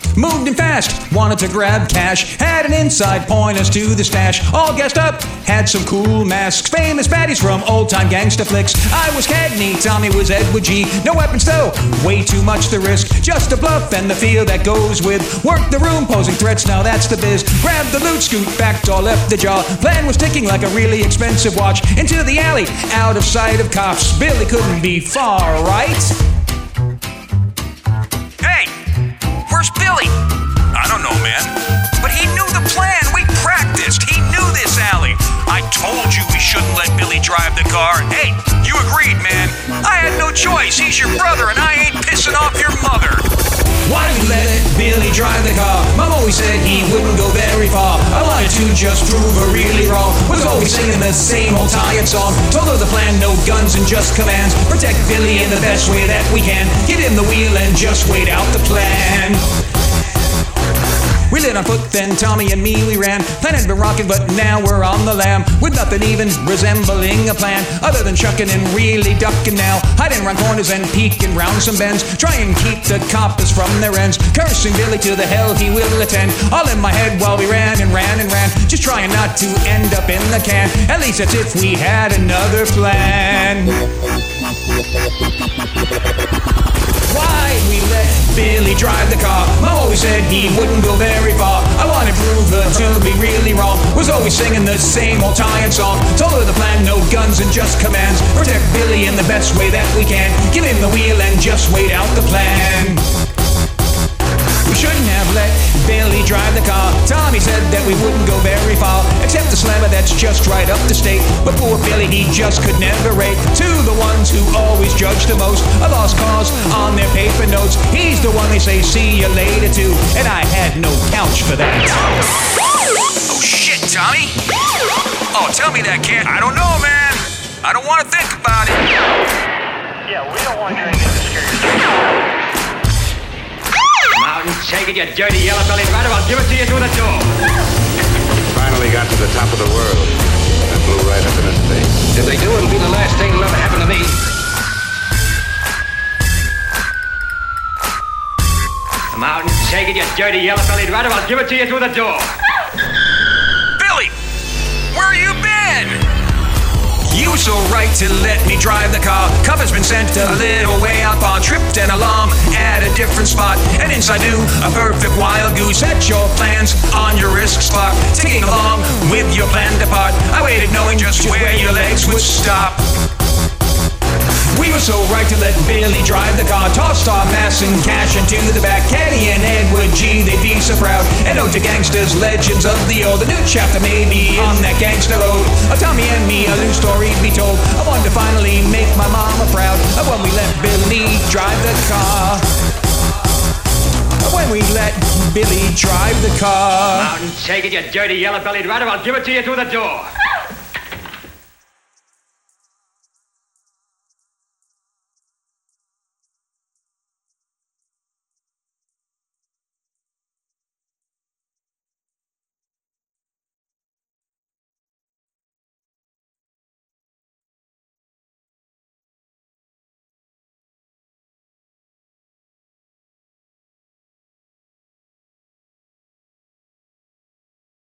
Moved in fast, wanted to grab cash, had an inside point us to the stash. All gassed up, had some cool masks, famous baddies from old-time gangsta flicks. I was Cagney, Tommy was Edward G. No weapons though, way too much to risk. Just a bluff and the feel that goes with. Work the room, posing threats, now that's the biz. Grab the loot, scoot back, door left the jaw. Plan was ticking like a really expensive watch. Into the alley, out of sight of cops. Billy couldn't be far, right? Hey, where's Billy? I don't know, man. But he knew the plan. We practiced. He knew this alley. I told you we shouldn't let Billy drive the car. Hey, you agreed, man. I had no choice. He's your brother, and I ain't pissing off your mother. Why did we let Billy drive the car? Mom always said he wouldn't go very far. I wanted to just prove her really wrong. Was always singing the same old tired song. Told her the plan, no guns and just commands. Protect Billy in the best way that we can. Get in the wheel and just wait out the plan. We lit on foot, then Tommy and me, we ran. Plan had been rocking, but now we're on the lam. With nothing even resembling a plan, other than chucking and really ducking now. Hiding around corners and peeking round some bends. Try and keep the coppers from their ends. Cursing Billy to the hell he will attend. All in my head while we ran and ran and ran. Just trying not to end up in the can. At least that's if we had another plan. Why we let Billy drive the car? Mom always said he wouldn't go very far. I wanted to prove her to be really wrong. Was always singing the same old tired song. Told her the plan, no guns and just commands. Protect Billy in the best way that we can. Give him the wheel and just wait out the plan. We shouldn't have let Billy drive the car. Tommy said that we wouldn't go very far, except the slammer that's just right up the state. But poor Billy, he just could never rate. To the ones who always judge the most, a lost cause on their paper notes. He's the one they say see you later to, and I had no couch for that. Oh shit, Tommy. Oh, tell me that, kid. I don't know, man. I don't want to think about it. Yeah, we don't want you to get scared. Mountain, take it, you dirty yellow-bellied rat, or I'll give it to you through the door. Finally got to the top of the world and blew right up in his face. If they do, it'll be the last thing that'll ever happen to me. Mountain, take it, you dirty yellow-bellied rat, or I'll give it to you through the door. Billy, where you been? You were so right to let me drive the car. Cover's been sent a little way out far. Tripped an alarm at a different spot. And inside knew a perfect wild goose. Set your plans on your risk spot. Taking along with your plan to part. I waited knowing just where your legs would stop. We were so right to let Billy drive the car. Tossed our mass and cash into the back. Caddy and Edward G, they'd be so proud. And ode to gangsters, legends of the old. A new chapter maybe on that gangster road. Tommy and me, a new story be told. I wanted to finally make my mama proud of when we let Billy drive the car. When we let Billy drive the car. Mountain, take it, you dirty yellow-bellied rat, or I'll give it to you through the door.